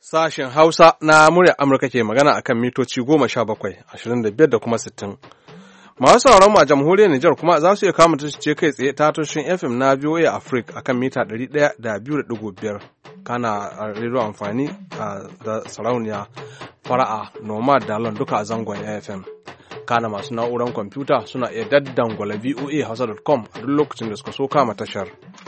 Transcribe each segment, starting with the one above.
Sashen Hausa na muryar Amurka ke magana akan mitoci 17, 25 da kuma 60. Masu sauran a jamhuriyar Nijar kuma za su iya kama ce kai tsaye ta tushen FM na VOA Africa akan mita 102.5. Kana a rediyo amfani da sarauniya fara'a Nomad Dalon duka a zangon FM. Kana masu na'urar kwamfuta suna iya daddangwala voahausa.com a duk lokacin da suka so kama tashar.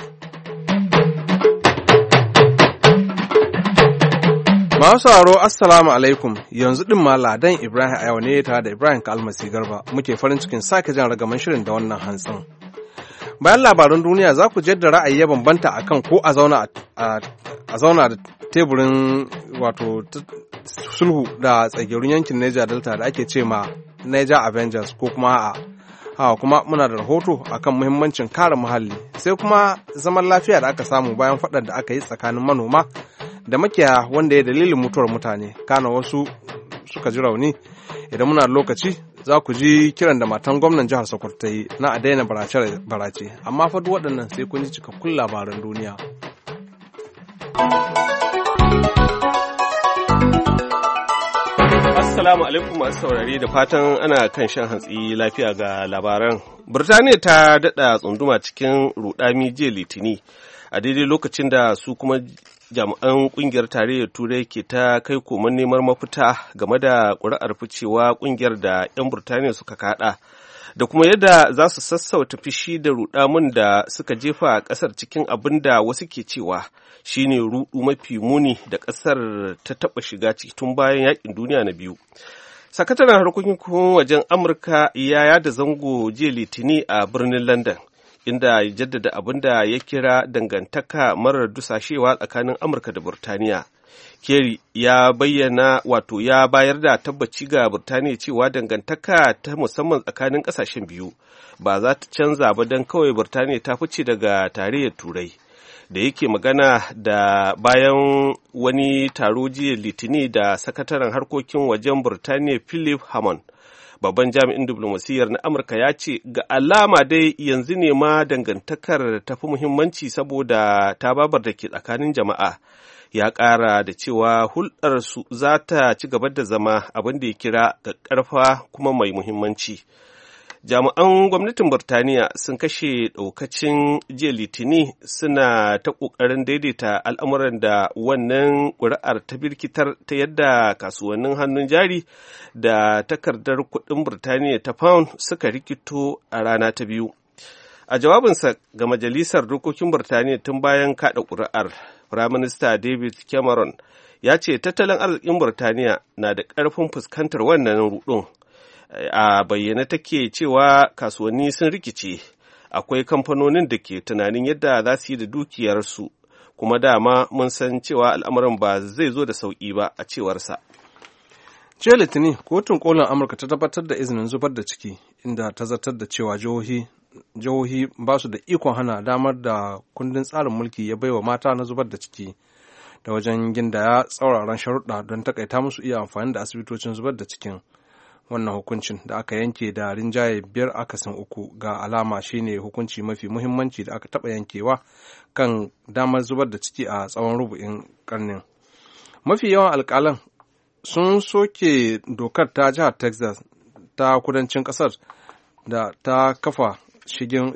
Masu sauraro Assalamu alaikum, yanzu ɗin ma Ladan Ibrahim a yau ne tare da Ibrahim Kalmasi Garba muke farin cikin sake jan ragaman shirin da wannan hantsin. Bayan labarun duniya za ku da ra'ayi ya bambanta akan ko a zauna da teburin wato sulhu da tsagerun yankin Niger Delta da ake ce ma Niger Avengers ko kuma a'a. Hawa kuma muna da rahoto akan muhimmancin kare muhalli sai kuma zaman lafiya da aka samu bayan faɗar da aka yi tsakanin manoma da makiyaya wanda ya dalilin mutuwar mutane kana wasu suka ji rauni. Idan muna da lokaci za ku ji kiran da matan gwamnan jihar Sokoto ta yi na a daina barace amma fa duk waɗannan sai kun ji cikakkun labaran duniya. Assalamu alaikum masu saurare da fatan ana kan shan hantsi lafiya ga labaran. Birtaniya ta daɗa tsunduma cikin rudami jiya Litini a daidai lokacin da su kuma jami'an kungiyar tarayyar turai ke ta kai koman neman mafita game da ƙuri'ar ficewa kungiyar da 'yan Burtaniya suka kaɗa da kuma yadda za su sassauta fishi da rudamun da suka jefa ƙasar cikin abin da wasu ke cewa shine rudu mafi muni da ƙasar ta taɓa shiga ciki tun bayan yakin duniya na biyu. Sakataren harkokin wajen Amurka ya yada zango jiya Litini a birnin London inda ya jaddada abin da ya kira dangantaka marar dusashewa tsakanin Amurka da Burtaniya. Kerry ya bayar da tabbaci ga Burtaniya cewa dangantaka ta musamman tsakanin ƙasashen biyu ba za ta canza ba don kawai Burtaniya ta fice daga tarayyar Turai. Da yake magana da bayan wani taro jiya Litini da sakataren harkokin wajen Burtaniya Philip Hammond, babban jami'in diplomasiyyar na Amurka ya ce ga alama dai yanzu ne ma dangantakar tafi muhimmanci saboda tababar da ke tsakanin jama'a. Ya ƙara da cewa hulɗarsu za ta ci gaba da zama abin da ya kira ƙarfa kuma mai muhimmanci. Jami'an gwamnatin Burtaniya sun kashe ɗaukacin jiya Litini suna ta ƙoƙarin daidaita al'amuran da wannan ƙuri'ar ta birkitar ta yadda kasuwannin hannun jari da takardar kuɗin Burtaniya ta pound suka rikito a rana ta biyu. A jawabinsa ga Majalisar Dokokin Burtaniya tun bayan kaɗa ƙuri'ar, Firaminista David Cameron ya ce tattalin arzikin Burtaniya na da ƙarfin fuskantar wannan ruɗun. A bayyane take cewa kasuwanni sun rikice, akwai kamfanonin da ke tunanin yadda za su yi da dukiyarsu, kuma dama mun san cewa al'amarin ba zai zo da sauƙi ba a cewarsa. Jiya Litinin, kotun kolin Amurka ta tabbatar da izinin zubar da ciki, inda ta zartar da cewa jihohi ba su da ikon hana damar da kundin tsarin mulki ya baiwa mata na zubar da ciki, da wajen gindaya tsauraran sharuɗa don takaita musu iya amfani da asibitocin zubar da cikin. Wannan hukuncin da aka yanke da rinjaye 5 akasin 3 ga alama shine hukunci mafi muhimmanci da aka taɓa yankewa kan damar zubar da ciki a tsawon rubu'in karnin. Mafi yawan alƙalan sun soke dokar ta jihar Texas ta kudancin ƙasar da ta kafa shigen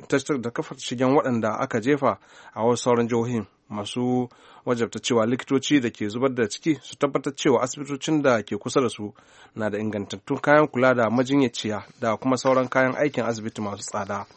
waɗanda aka jefa a wasu sauran jihohin masu wajabta cewa likitoci da ke zubar da ciki su tabbatar cewa asibitocin da ke kusa da su na da ingantattun kayan kula da majinyaciya da kuma sauran kayan aikin asibiti masu tsada.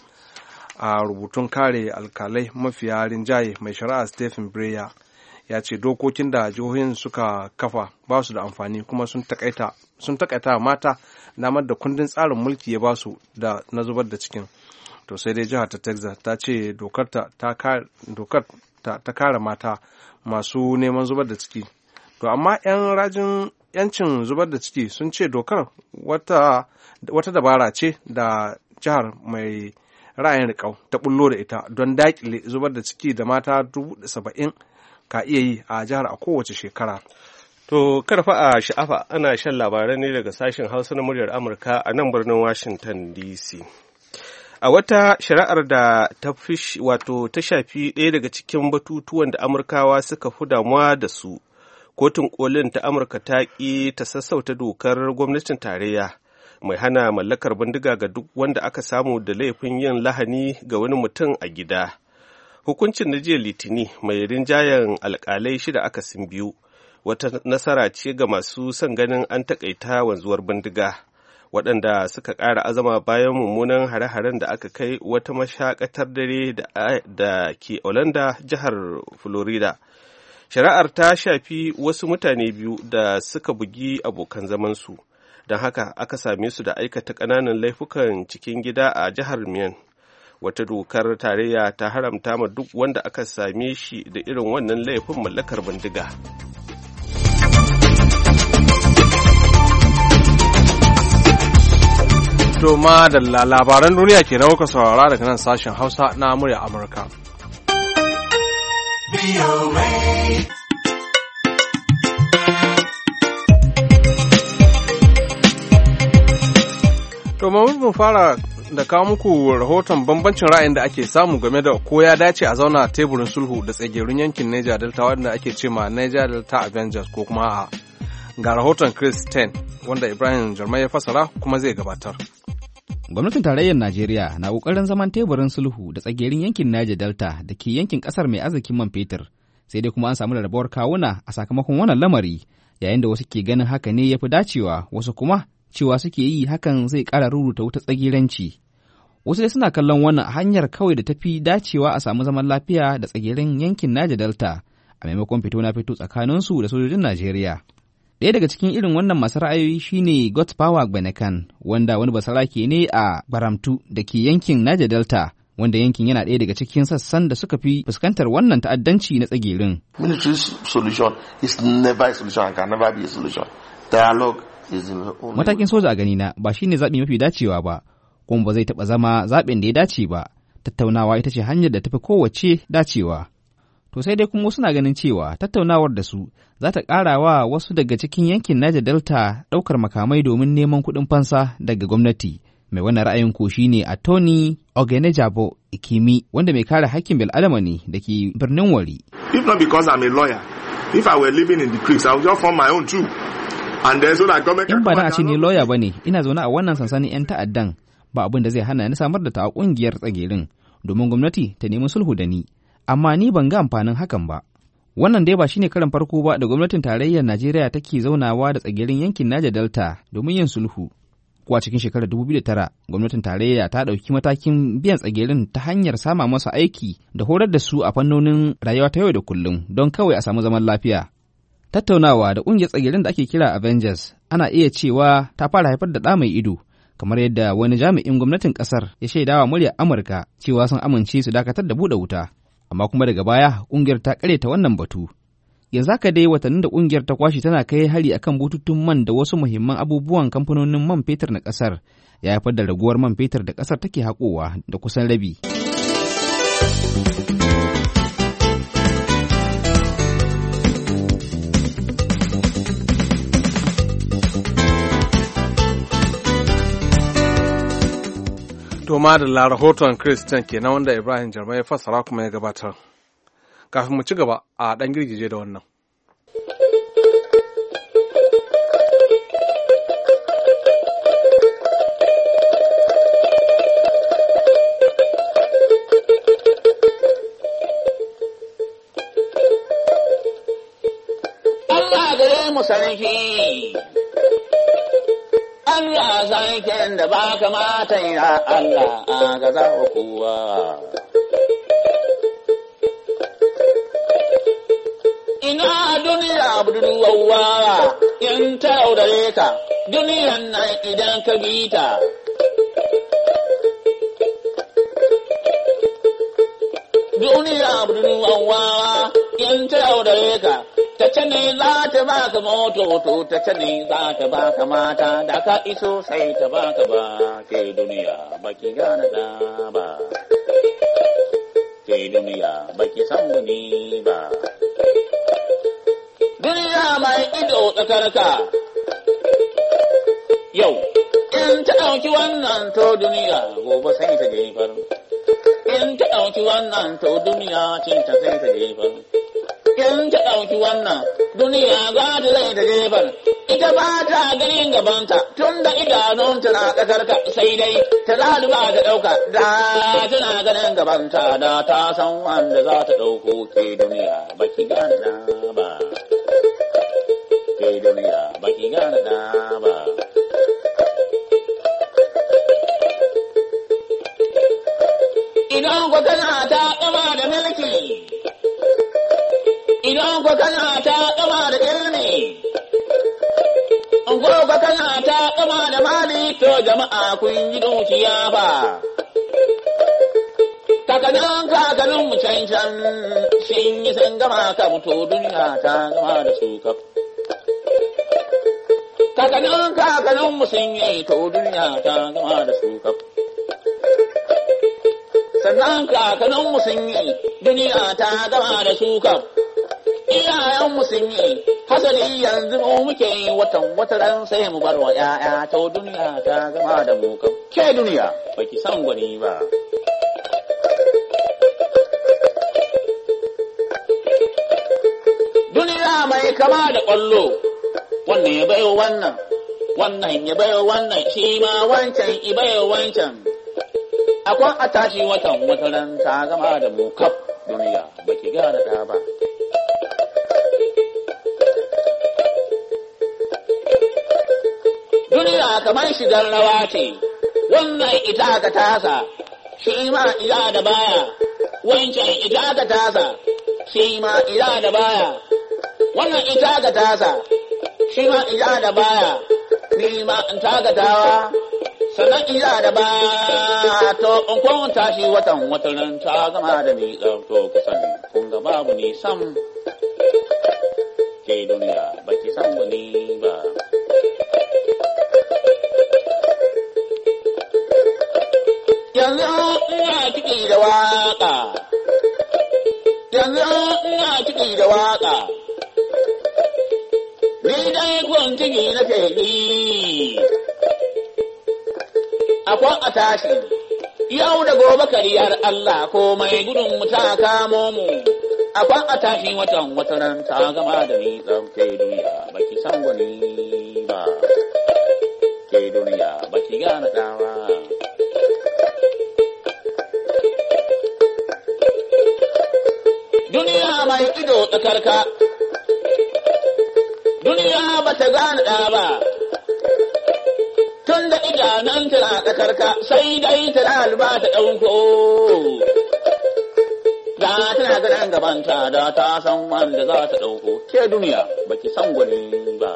A rubutun kare alkalai mafiya rinjaye mai shari'a Stephen Breyer ya ce dokokin da jihohin suka kafa ba su da amfani kuma sun takaita mata damar da kundin tsarin mulki ya ba su da na zubar da cikin. To sai dai jihar ta Texas ta ce dokar ta kare mata masu neman zubar da ciki. To amma 'yan rajin 'yancin zubar da ciki sun ce dokar wata dabara ce da jihar mai ra'ayin riƙau ta bullo da ita don daƙile zubar da ciki da mata 70,000 ka iya yi a jihar a kowace shekara. To karfa a sha'afa ana shan labarai ne daga sashen Hausa na muryar Amurka a nan birnin Washington DC. A wata shari'ar da ta shafi ɗaya daga cikin batutuwan da Amurkawa suka fi damuwa da su, kotun kolin ta amurka ta ƙi ta sassauta dokar gwamnatin tarayya mai hana mallakar bindiga ga duk wanda aka samu da laifin yin lahani ga wani mutum a gida. Hukuncin na jiya litini mai rinjayen alkalai 6 akasin 2 wata nasara ce ga masu son ganin an takaita wanzuwar bindiga, waɗanda suka ƙara azama bayan mummunan hare-haren da aka kai wata mashakatar dare da ke Orlando, jihar Florida. Shari'ar ta shafi wasu mutane 2 da suka bugi abokan zamansu, don haka aka same su da aikata ƙananan laifukan cikin gida a jihar Maine. Wata dokar tarayya ta haramta ma duk wanda aka same shi da irin wannan laifin mallakar bindiga. To ma da labaran duniya ke kuka saurara daga nan sashen Hausa na murya Amurka. To mu fara da kawo muku rahoton bambancin ra'ayin da ake samu game da ko ya dace a zauna teburin sulhu da tsagerun yankin Niger Delta wanda ake ce ma Niger Delta Avengers ko kuma a ga rahoton Chris Ten wanda Ibrahim Jarmai ya fasara kuma zai gabatar. Gwamnatin tarayyar Najeriya na ƙoƙarin zaman teburin sulhu da tsagerin yankin Niger Delta da ke yankin ƙasar mai arzikin man fetur, sai dai kuma an samu rarrabuwar kawuna a sakamakon wannan lamari, yayin da wasu ke ganin haka ne ya fi dacewa, wasu kuma cewa suke yi hakan zai ƙara ruruta wuta tsagiranci. Wasu dai suna kallon wannan hanyar kawai da tafi dacewa a samu zaman lafiya da tsagerin yankin Niger Delta a maimakon fito na fito tsakaninsu da sojojin Najeriya. Ɗaya daga cikin irin wannan masu ra'ayoyi shine God Power Gbenekan, wanda wani basarake ne a Baramtu da ke yankin Niger Delta, wanda yankin yana ɗaya daga cikin sassan da suka fi fuskantar wannan ta'addanci na tsagerin. Military solution is never a solution and can never be a solution. Dialogue is the only. Matakin soja a ganina ba shine zaɓi mafi dacewa ba, kuma ba zai taɓa zama zaɓin da ya dace ba. Tattaunawa ita ce hanyar da tafi kowace dacewa. To sai dai kuma wasu na ganin cewa tattaunawar da su za ta ƙara wa wasu daga cikin yankin Niger Delta ɗaukar makamai domin neman kuɗin fansa daga gwamnati. Mai wannan ra'ayin ko shi ne Attorney Ogenejabo Ikimi, wanda mai kare haƙƙin bil'adama ne da ke birnin Wari. If not because I'm a lawyer, if I were living in the creeks, I would just form my own too. And then so that government. In ba na a ce ni lawyer ba ne, ina zaune a wannan sansanin 'yan ta'addan, ba abin da zai hana ni samar da ta ƙungiyar tsagerin domin gwamnati ta nemi sulhu da ni. Amma ni ban ga amfanin hakan ba. Wannan dai ba shine karan farko ba da gwamnatin tarayyar Najeriya take zaunawa da tsagerin yankin Niger Delta domin yin sulhu. Kuwa cikin shekarar 2009, gwamnatin tarayya ta ɗauki matakin biyan tsagerin ta hanyar sama masa aiki da horar da su a fannonin rayuwa ta yau da kullum don kawai a samu zaman lafiya. Tattaunawa da ƙungiyar tsagerin da ake kira Avengers ana iya cewa ta fara haifar da ɗa mai ido, kamar yadda wani jami'in gwamnatin ƙasar ya shaidawa muryar Amurka cewa sun amince su dakatar da buɗe wuta. Amma kuma daga baya ƙungiyar ta ƙareta wannan batu. Yanzu haka dai watannin da ƙungiyar ta kwashe tana kai hari akan bututun man da wasu muhimman abubuwan kamfanonin man fetur na ƙasar, ya haifar da raguwar man fetur da ƙasar take haƙowa da kusan rabi. To ma da rahoton Christian kenan wanda Ibrahim Jarmai ya fassara kuma ya gabatar. Kafin mu ci gaba a ɗan girgije da wannan. Allah gare mu sarki. Allah sarkin da ba kamata ya Allah a gaza kowa. Ina duniya budurwawa in ta yaudare ka, duniyan nan idan ka bi ta. Duniya budurwawa in ta yaudare ka, ta ce ne za ta baka mototo, ta ce ne za ta baka mata, da ka iso sai ta baka ba, ke duniya baki gane da ba. Ke duniya baki san gani ba. Duniya mai ido tsakarka, yau, in ta ɗauki wannan to duniya gobe sai ta jefar. In ta ɗauki wannan to duniya cinta sai ta jefar. in ta ɗauki wannan duniya za ta zai ta jefar ita ba ta ganin gabanta tun da idanunta na ƙasarka sai dai ta laluba ta ɗauka da tana ganin gabanta da ta san wanda za ta ɗauko ke duniya baki gane da ba ke duniya baki gane da ba idan ku kana ta ƙama da mulki idan ku kana ta ƙama da ilmi in ku kana ta ƙama da mali to jama'a kun yi dukiya ba kakanin mu can sun yi sun gama ka mutu duniya ta gama da su kaf kakanin mu sun yi to duniya ta gama da su kaf sannan kakaninmu sun yi duniya ta gama da su kam iyayenmu sun yi hasali yanzu mu muke yi wata ran sai mu bar wa ƴaƴa ta duniya ta gama da mu kam ke duniya baki san gwani ba duniya mai kama da ƙwallo wannan ya bayo wannan ya bayo wannan shi ma wancan ya bayo wancan akwai a tashi watan ran ta gama da mu kaf duniya baki gara da ba duniya kamar shigar rawa ce wannan ita ka tasa shi ma ila da baya wancan ita ka tasa shi ma ila da baya wannan ita ka tasa shi ma ila da baya ni ma in ta ga tawa sannan ila da ba to in kun tashi watan ran ta gama da ni to kusan kun ga babu ni sam ke duniya baki san wani ba yanzu ina ciki da waka ni dai kun ciki nake yi akwai a tashi yau da gobe kariyar Allah ko mai gudun mu ta kamo mu akwai a tashi watan ta gama da ni ke duniya baki san gwani ba ke duniya baki gane dawa duniya mai ido tsakarka duniya ba ta gane da ba tun da idanan tana tsakarka sai dai tana alba ta ɗauko da tana ganin gabanta da ta san wanda za ta ɗauko ke duniya baki san gwani ba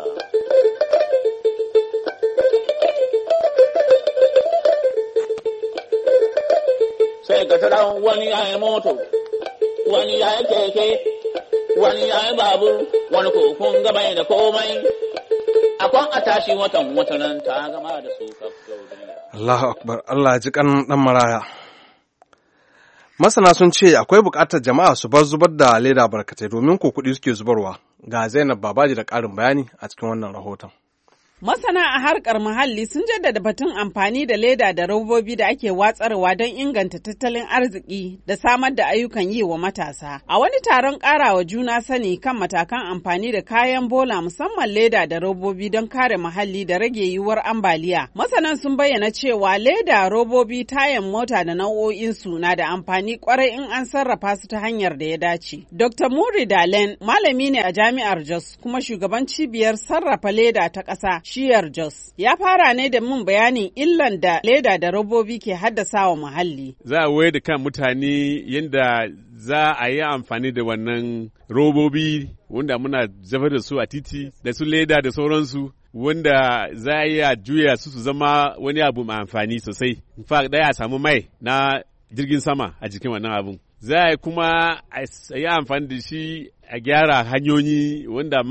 sai ka tara wani ya yi moto wani ya yi keke wani ya yi babur wani kokon gabai da komai akwai a tashi watan ta gama da su kafin Allahu akbar Allah ji kan dan maraya masana sun ce akwai buƙatar jama'a su bar zubar da leda barkatai domin ko kuɗi suke zubarwa ga Zainab Babaji da ƙarin bayani a cikin wannan rahoton Masana a harkar muhalli sun jaddada batun amfani da leda da robobi da ake watsarwa don inganta tattalin arziki da samar da ayyukan yi wa matasa. A wani taron ƙarawa juna sani kan matakan amfani da kayan bola musamman leda da robobi don kare muhalli da rage yiwuwar ambaliya. Masanan sun bayyana cewa leda, robobi, tayan mota da nau'o'insu na da amfani kwarai in an sarrafa su ta hanyar da ya dace. Dr. Muri Dalen malami ne a Jami'ar Jos kuma shugaban cibiyar sarrafa leda ta ƙasa shiyar Jos. Ya fara ne da mun bayanin illan da leda da robobi ke haddasa wa muhalli. Za a wayar da kan mutane yadda za a yi amfani da wannan robobi wanda muna zubar da su a titi da su leda da sauransu wanda za a iya juya su zama wani abu mai amfani sosai. In fact, ɗaya a samu mai na jirgin sama a jikin wannan abun. Za a kuma a yi amfani da shi a gyara hanyoyi wanda ma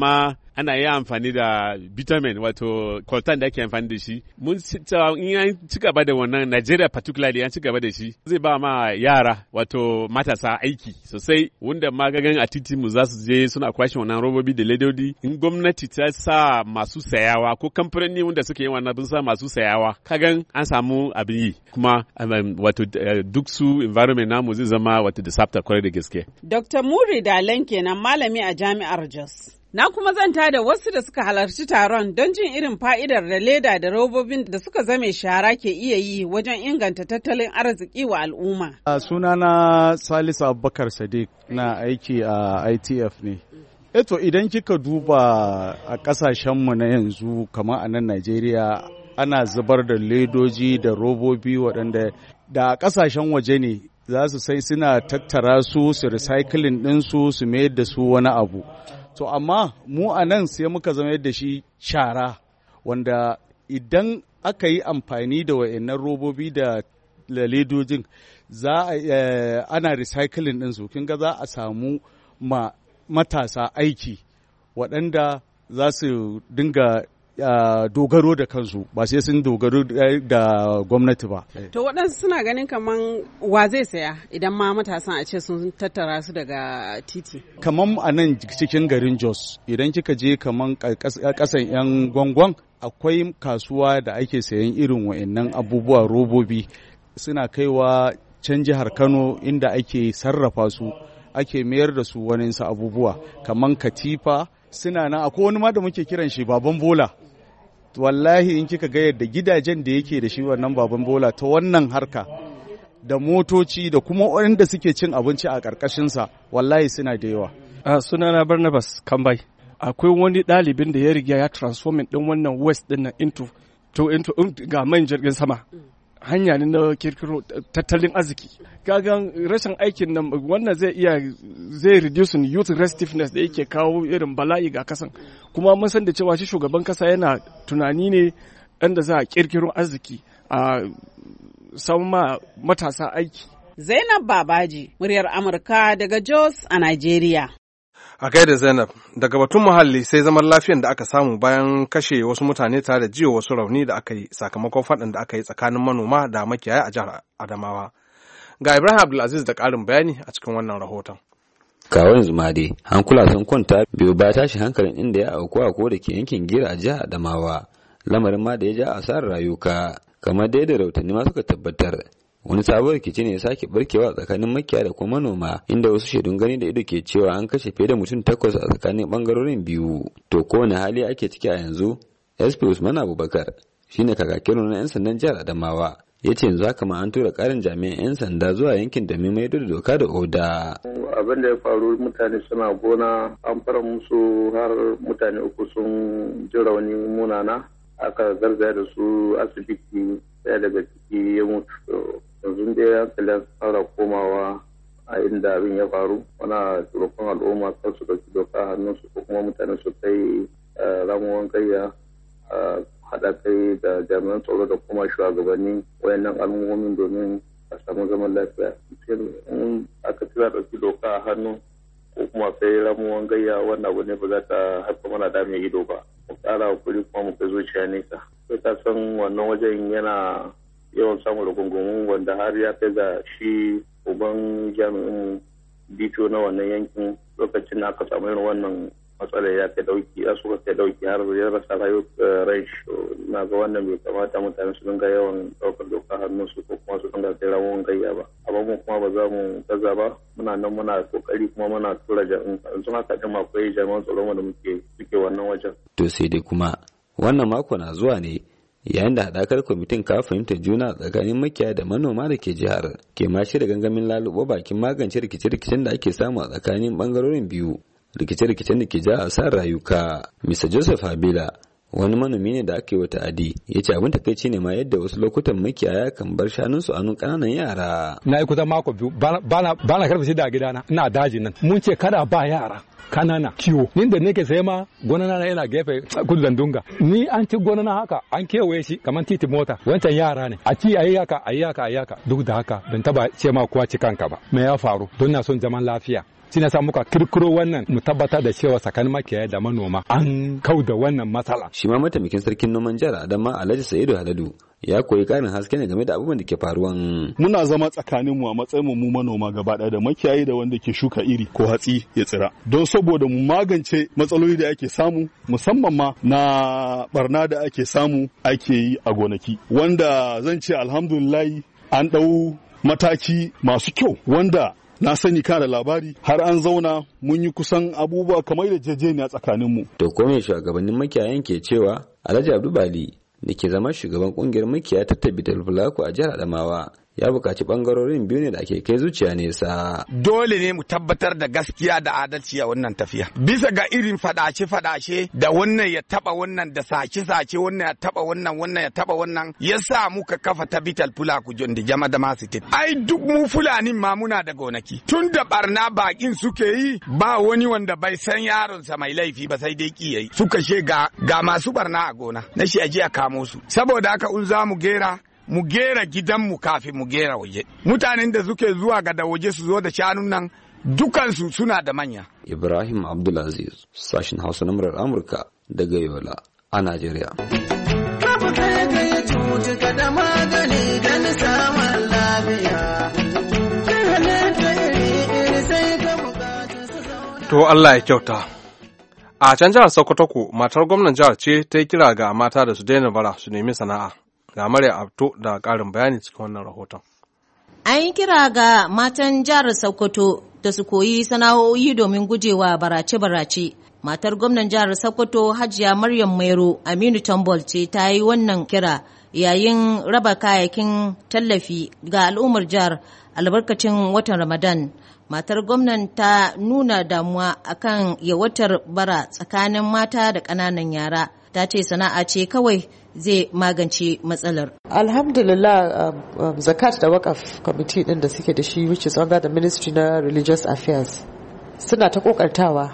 ana yi amfani da bitumen wato coltan da ake amfani da shi. Mun cewa in an ci gaba da wannan Nigeria particularly an ci gaba da shi zai ba ma yara wato matasa aiki sosai wanda magagan a titi mu za su je suna kwashe wannan robobi da ledodi. In gwamnati ta sa masu sayawa ko kamfanoni wanda suke yin wannan sa masu sayawa kagan an samu abin yi kuma wato duk su environment namu zai zama wato da tsafta kwarai da gaske. Dr. Muri Dalen kenan malami a Jami'ar Jos. Na kuma zanta da wasu da suka halarci taron don jin irin fa'idar da leda da robobin da suka zame shara ke iya yi wajen inganta tattalin arziki wa al'umma. Sunana Salisu Abubakar Sadiq na aiki a ITF ne. Eto idan kika duba a ƙasashenmu na yanzu kamar a nan Najeriya ana zubar da ledoji da robobi waɗanda da ƙasashen waje ne za su sai suna tattara su recycling ɗinsu su mayar da su wani abu. To amma mu a nan sai muka zama da shi shara wanda idan aka yi amfani da wa'annan robobi da ledojin za a ana recycling ɗinsu kin ga za a samu matasa aiki waɗanda za su dinga dogaro da kansu ba sai sun dogaro da gwamnati ba. To waɗansu suna ganin kaman wa zai saya idan ma matasan a ce sun tattara su daga titi. Kaman a nan cikin garin Jos idan kika je kaman ƙasan 'yan gwangwan akwai kasuwa da ake sayan irin wa'annan abubuwa robobi suna kaiwa can jihar Kano inda ake sarrafa su ake mayar da su waninsu abubuwa kaman katifa suna nan akwai wani ma da muke kiran shi baban bola. Wallahi in kika ga yadda gidajen da yake da shi wannan baban bola ta wannan harka da motoci da kuma waɗanda suke cin abinci a ƙarƙashinsa wallahi suna da yawa. Sunana Barnabas Kambai. Akwai wani ɗalibin da ya riga ya transforming ɗin wannan west ɗin nan into ga man jirgin sama. Hanya ne na kirkiro tattalin arziki. Kagan rashin aikin nan wannan zai reducing youth restiveness da yake kawo irin bala'i ga kasan. Kuma mun san da cewa shi shugaban kasa yana tunani ne inda za a kirkiro arziki a samun matasa aiki. Zainab Babaji, muryar Amurka daga Jos a Najeriya. A gaida Zainab, daga batun muhalli sai zaman lafiyan da aka samu bayan kashe wasu mutane tare da jiwa wasu rauni da aka yi sakamakon faɗin da aka yi tsakanin manoma da makiyaya a jihar Adamawa. Ga Ibrahim Abdulaziz da ƙarin bayani a cikin wannan rahoton. Kawo yanzu ma dai hankula sun kwanta biyu ba tashi hankalin inda ya auku a ko da ke yankin Gira a jihar Adamawa, lamarin ma da ya ja asarar rayuka kamar dai da rahotanni ma suka tabbatar. Wani sabon rikici ne ya sake barkewa tsakanin makiyaya da kuma manoma inda wasu shaidun gani da ido ke cewa an kashe fiye da mutum 8 a tsakanin bangarorin biyu. To kowane hali ake ciki a yanzu? SP Usman Abubakar shine kakakin na 'yan sandan jihar Adamawa ya ce yanzu haka ma an tura karin jami'an 'yan sanda zuwa yankin domin maido da doka da oda. Abin da ya faru mutane suna gona an fara musu har mutane 3 sun ji rauni munana aka garzaya da su asibiti daya daga ciki ya mutu. Yanzu dai hankalin fara komawa a inda abin ya faru wana roƙon al'umma kar su ɗauki doka hannunsu ko kuma mutane su kai ramuwan gayya haɗa kai da jami'an tsaro da kuma shugabanni wayannan al'ummomin domin a samu zaman lafiya. In aka tura ɗauki doka a hannu ko kuma kai ramuwan gayya wannan abu ne ba za ta haifa mana da mai ido ba. Mu ƙara hakuri kuma mu kai zuciya nesa. Sai ka san wannan wajen yana yawan samun rugungumu wanda har ya kai ga shi uban jami'in dito na wannan yankin lokacin da aka samu irin wannan matsalar ya kai dauki ya suka kai dauki har ya rasa rai na ga wannan bai kamata mutane su dinga yawan daukar doka hannun su ko kuma su dinga kai rawon gayya ba amma mu kuma ba za mu gaza ba muna nan muna kokari kuma muna tura jami'an yanzu haka din akwai jami'an tsaro da muke wannan wajen. To sai dai kuma wannan mako na zuwa ne yayin da haɗakar kwamitin ka fahimtar juna tsakanin makiyaya da manoma da ke jihar ke ma shirya gangamin lalubo bakin magance rikice-rikicen da ake samu a tsakanin bangarorin biyu rikice-rikicen da ke ja asar rayuka. Mr. Joseph Habila wani manomi ne da aka yi wa ta'adi ya ce abin takaici ne ma yadda wasu lokutan makiyaya kan bar shanunsu a nun ƙananan yara. Na yi kusan mako biyu ba na karfi da gidana ina daji nan mun ce kada ba yara kanana kiwo ni da nake sai ma gonana na yana gefe kudu dunga ni an ci gonana haka an kewaye shi kamar titi mota wancan yara ne a ci ayi haka duk da haka ban taba ce ma kowa ci kanka ba me ya faru don na son zaman lafiya shi ne sa muka kirkiro wannan mu tabbatar da cewa tsakanin makiyaya da manoma an kau da wannan matsala. Shi ma mataimakin sarkin noman jihar Adama Alhaji Sa'idu Haladu ya koyi karin haske ne game da abubuwan da ke faruwan. Muna zama tsakanin mu a matsayin mu manoma gaba ɗaya da makiyayi da wanda ke shuka iri ko hatsi ya tsira. Don saboda mu magance matsaloli da ake samu musamman ma na barna da ake samu ake yi a gonaki. Wanda zan ce alhamdulillahi an ɗau mataki masu kyau wanda na sani kana labari har an zauna mun yi kusan abubuwa kamar da jejeniya tsakaninmu. To ko me shugabannin makiyayan ke cewa? Alhaji Abdu Bali da ke zama shugaban kungiyar makiyaya ta Tabbital Fulako a jihar Adamawa ya buƙaci ɓangarorin biyu ne da ake kai zuciya nesa. Dole ne mu tabbatar da gaskiya da adalci a wannan tafiya. Bisa ga irin fadace-fadace da wannan ya taba wannan da sace-sace wannan ya taba wannan ya taba wannan ya sa muka kafa Tabbital Fulako da jama da masu tit. Ai duk mu Fulanin ma muna da gonaki. Tun da barna bakin suke yi ba wani wanda bai san yaronsa mai laifi ba sai dai ki yayi. Suka she ga masu barna a gona. Na shi aje a kamo su. Saboda haka in za mu gera gidanmu kafin mu gera waje. Mutanen da suke zuwa ga da waje su zo da shanun nan dukansu suna da manya. Ibrahim Abdulaziz, sashin Hausa na murar Amurka daga Yola a Najeriya. To Allah ya kyauta. A can jihar Sokoto ko matar gwamnan jihar ce ta yi kira ga mata da su daina bara su nemi sana'a. Ga Maryam Abto da ƙarin bayani cikin wannan rahoton. An yi kira ga matan jihar Sokoto da su koyi sana'o'i domin gujewa barace-barace. Matar gwamnan jihar Sokoto Hajiya Maryam Mairo Aminu Tambol ce ta yi wannan kira yayin raba kayayyakin tallafi ga al'ummar jihar albarkacin watan Ramadan. Matar gwamnan ta nuna damuwa akan yawatar bara tsakanin mata da ƙananan yara. Ta ce sana'a ce kawai zai magance matsalar. Alhamdulillah, zakat da wakaf committee din da suke da shi which is under the Ministry na Religious Affairs suna ta kokartawa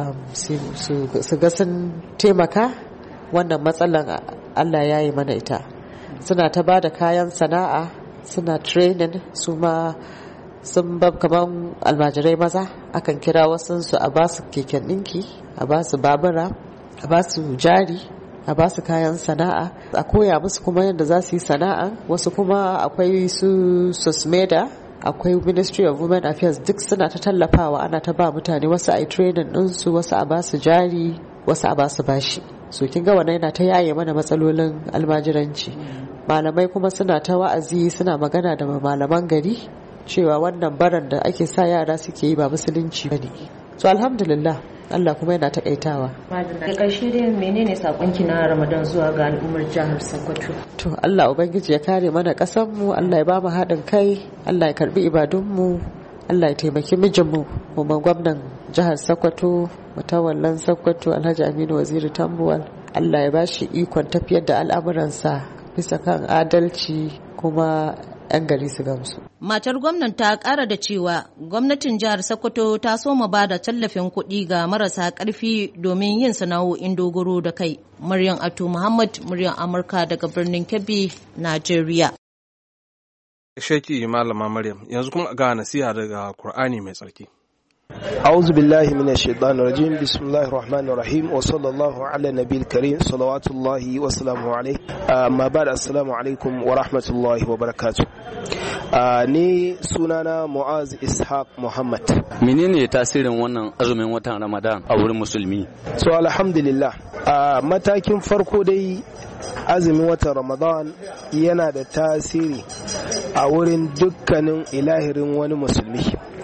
su ga sun taimaka wannan matsalan Allah ya yi mana ita. Suna ta ba da kayan sana'a, suna training, su ma sun kaman almajirai maza akan kira wasansu a basu keken ɗinki, a basu babura, a ba su jari, a ba su kayan sana'a, a koya musu kuma yadda za su yi sana'a. Wasu kuma akwai su susmeda, akwai Ministry of Women Affairs, duk suna ta tallafawa, ana ta ba mutane, wasu a yi training ɗinsu, wasu a ba su jari, wasu a ba su bashi. So kin ga wannan yana ta yaye mana matsalolin almajiranci. Malamai kuma suna ta wa'azi, suna magana da malaman gari cewa wannan baran da ake sa yara suke yi ba musulunci bane. So alhamdulillah Allah kuma yana takaitawa. Da ƙarshe dai menene sakonki na Ramadan zuwa ga al'ummar jihar Sokoto? To Allah ubangiji ya kare mana ƙasar mu, Allah ya ba mu haɗin kai, Allah ya karbi ibadun mu, Allah ya taimaki mijin mu, kuma gwamnan jihar Sokoto, mutawallan Sokoto Alhaji Aminu Waziri Tambuwal, Allah ya bashi ikon tafiyar da al'amuransa bisa kan adalci kuma 'yan gari su gamsu. Matar gwamnan ta ƙara da cewa gwamnatin jihar Sokoto ta soma ba da tallafin kuɗi ga marasa ƙarfi domin yin sana'o'in dogaro da kai. Maryam Ato Muhammad, muryar Amurka daga birnin Kebbi, Najeriya. Sheki Malama Maryam, yanzu kuma ga nasiha daga Kur'ani mai tsarki. أعوذ بالله من الشيطان الرجيم بسم الله الرحمن الرحيم وصلى الله على النبي الكريم صلوات الله وسلامه عليه ما بعد السلام عليكم ورحمة الله وبركاته ni sunana Mu'az Ishaq Muhammad. Menene tasirin wannan azumin watan Ramadan a wurin musulmi? So alhamdulillah matakin farko dai azumin watan Ramadan yana da tasiri a wurin dukkanin ilahirin wani musulmi,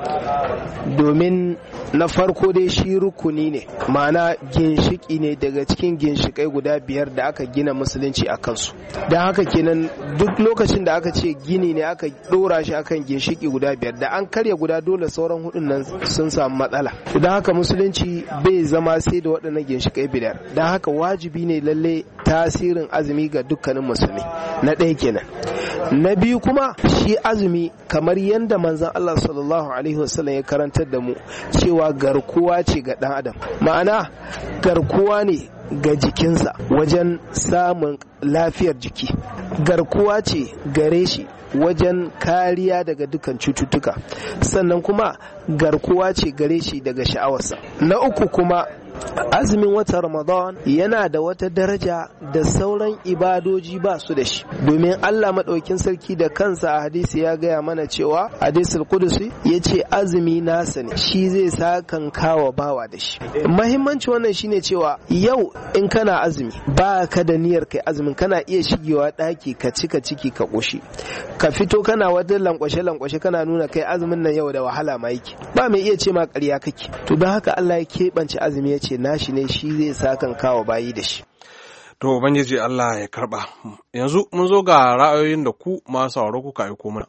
domin na farko dai shi rukuni ne, ma'ana ginshiki ne daga cikin ginshikai guda 5 da aka gina musulunci a kansu. Don haka kenan duk lokacin da aka ce gini ne aka dora shi akan ginshiki guda 5, da an karya guda dole sauran hudun nan sun samu matsala. Don haka musulunci bai zama sai da waɗannan ginshikai 5. Don haka wajibi ne lalle tasirin azumi ga dukkanin musulmi. Na ɗaya kenan. Na biyu kuma shi azumi kamar yadda manzon Allah sallallahu alaihi wasallam ya karantar da mu cewa garkuwa ce ga ɗan adam, ma'ana garkuwa ne ga jikinsa wajen samun lafiyar jiki, garkuwa ce gare shi wajen kariya daga dukkan cututtuka, sannan kuma garkuwa ce gare shi daga sha'awarsa. Na uku kuma azumin watan Ramadan yana da wata daraja da sauran ibadoji ba su da shi, domin Allah maɗaukin sarki da kansa a hadisi ya gaya mana cewa hadisul qudusi ya ce azumi nasa ne, shi zai sa kan kawo bawa da shi. Mahimmanci wannan shine cewa yau in kana azumi ba ka da niyyar kai azumin, kana iya shigewa ɗaki ka cika ciki ka ƙoshi, ka fito kana wata lankwashe kana nuna kai azumin nan yau da wahala ma yake, ba mai iya ce ma ƙarya kake. To don haka Allah ya keɓance azumi ya ce nashi ne, shi zai sa kan kawo bayi da shi. To Ubangiji Allah ya karba. Yanzu mun zo ga ra'ayoyin da ku masu sauraro kuka aiko mana.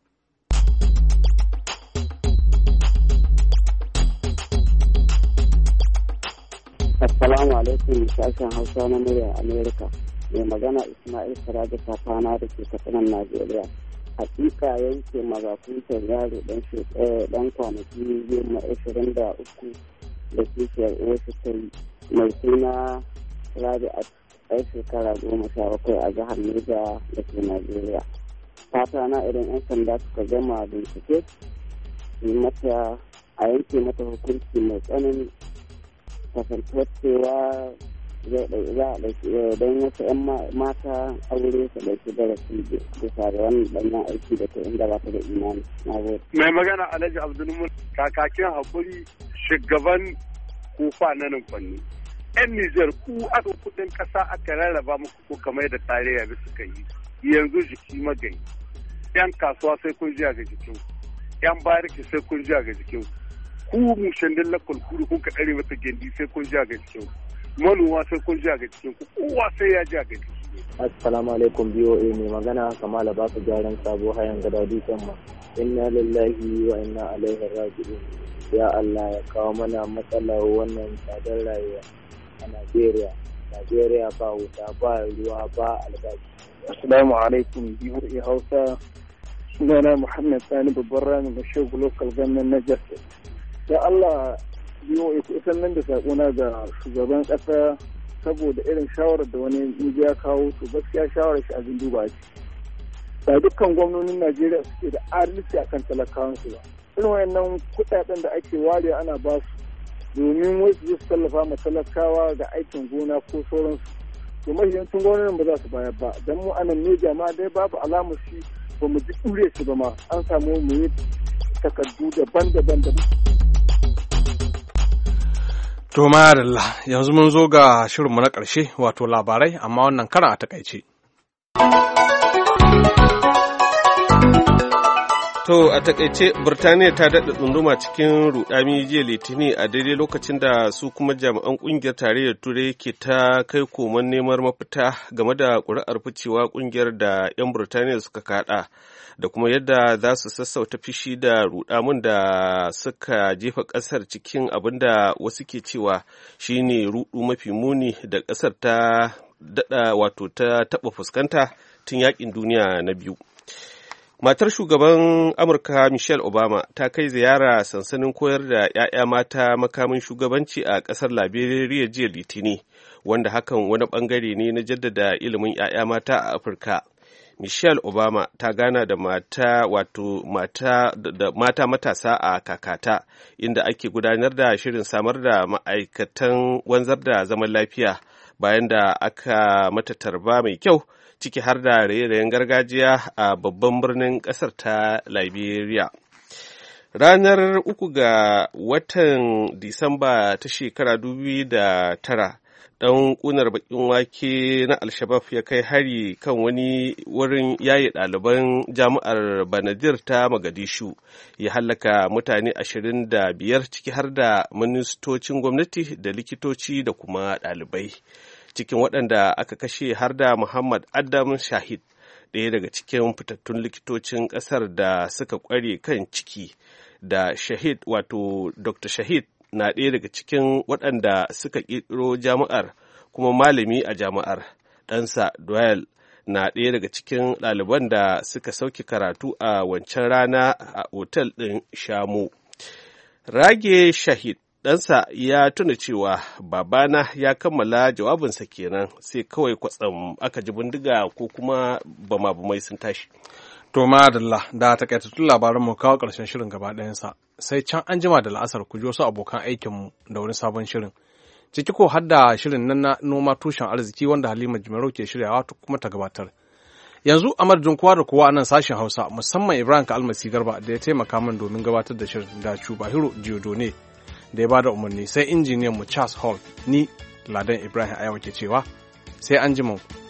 Assalamu alaikum, sashen Hausa na murya Amerika. Mai magana Ismail Saraja Safana da ke katsinan Najeriya. Hakika yanke mazakuntar yaro dan kwanaki 23 da kishiyar wasu ta yi mai suna Rabi'at ɗan shekara 17 a jihar Neja da ke Najeriya. Fata na idan 'yan sanda suka gama bincike mata a yanke mata hukunci mai tsanani, kasantar cewa za a ɗauki don wasu 'yan mata aure su ɗauki darasi bisa da wannan ɗanyen aiki da ta inda ba ta da imani. Na gode. Mai magana Alhaji Abdulmun kakakin hakuri shugaban kufa na nan kwanni. 'Yan Nijar ku aka kudin ƙasa aka rarraba muku ko kamar da tarayya da suka yi. Yanzu jiki magayi. 'Yan kasuwa sai kun ji ga jikin. 'Yan bariki sai kun ji ga jikin. Ku mushandin lakul kuru kun ka ɗare mata gindi sai kun ji ga jikin. Manoma sai kun ji ga jikin ku, kowa sai ya ji ga jikin. Assalamu alaikum BOA, mai magana Kamala ba su gyaran sabo hayan gada dukan ma. Inna lillahi wa inna ilaihi raji'un. Ya Allah ya kawo mana matsalar wannan tsadar rayuwa a Najeriya ba wuta ba ruwa ba albashi. Assalamu alaikum BOA Hausa. Sunana Muhammad Sani babban rami na Shegu Local Government na Jasta. Ya Allah BOA ku isan nan da sakona ga shugaban ƙasa saboda irin shawarar da wani ya kawo su, gaskiya shawarar shi abin duba ce. Ba dukkan gwamnonin Najeriya suke da adalci akan talakawansu ba. Irin wayannan kuɗaɗen da ake ware ana ba su domin wasu su tallafa ma talakawa ga aikin gona ko sauransu. To mahiyancin gwamnonin ba za su bayar ba, don mu anan ne jama'a dai babu alamar shi, ba mu ji ɗure shi ba ma, an samu mu yi takardu daban-daban. To madalla, yanzu mun zo ga shirinmu na ƙarshe wato labarai, amma wannan karan a takaice. To a takaice Birtaniya ta daɗa tsunduma cikin rudami jiya Litini a daidai lokacin da su kuma jami'an ƙungiyar tarayyar Turai ke ta kai koman neman mafita game da ƙuri'ar ficewa ƙungiyar da 'yan Birtaniya suka kaɗa da kuma yadda za su sassauta fishi da rudamun da suka jefa ƙasar cikin abin da wasu ke cewa shine rudu mafi muni da ƙasar ta daɗa wato ta taɓa fuskanta tun yaƙin duniya na biyu. Matar shugaban Amurka Michelle Obama ta kai ziyara sansanin koyar da 'ya'ya mata makamin shugabanci a ƙasar Liberia jiya Litini, wanda hakan wani ɓangare ne na jaddada ilimin 'ya'ya mata a Afirka. Michelle Obama ta gana da mata matasa a Kakata, inda ake gudanar da shirin samar da ma'aikatan wanzar da zaman lafiya bayan da aka mata tarba mai kyau, ciki har da raye-rayen gargajiya a babban birnin ƙasar ta Liberia. Ranar 3 ga watan Disamba ta shekara 2009, ɗan ƙunar baƙin wake na Al-Shabab ya kai hari kan wani wurin yaye ɗaliban jami'ar Banadir ta Mogadishu, ya hallaka mutane 25 ciki har da ministocin gwamnati da likitoci da kuma ɗalibai. Cikin waɗanda aka kashe har da Muhammad Adam Shahid, ɗaya daga cikin fitattun likitocin ƙasar da suka ƙware kan ciki, da Shahid wato Dr. Shahid na ɗaya daga cikin waɗanda suka ƙirƙiro jami'ar kuma malami a jami'ar. Ɗansa Doyle na ɗaya daga cikin ɗaliban da suka sauke karatu a wancan rana a otal ɗin Shamu. Rage Shahid ɗansa ya tuna cewa babana ya kammala jawabinsa kenan sai kawai kwatsam aka ji bindiga ko kuma bama-bamai sun tashi. To madalla da takaitattun labaran mu kawo ƙarshen shirin gaba ɗayansa sai can an jima da la'asar ku ji wasu abokan aikinmu da wani sabon shirin. Ciki ko har da shirin nan na noma tushen arziki wanda Halima Jimaro ke shiryawa kuma ta gabatar. Yanzu a madadin kowa da kowa a nan sashen Hausa musamman Ibrahim Almasi Garba da ya taimaka min domin gabatar da shirin da Chubahiro Diodone da ya bada umarni sai injiniyan mu Charles Hall ni Ladan Ibrahim Ayawa ke cewa sai an jima ku.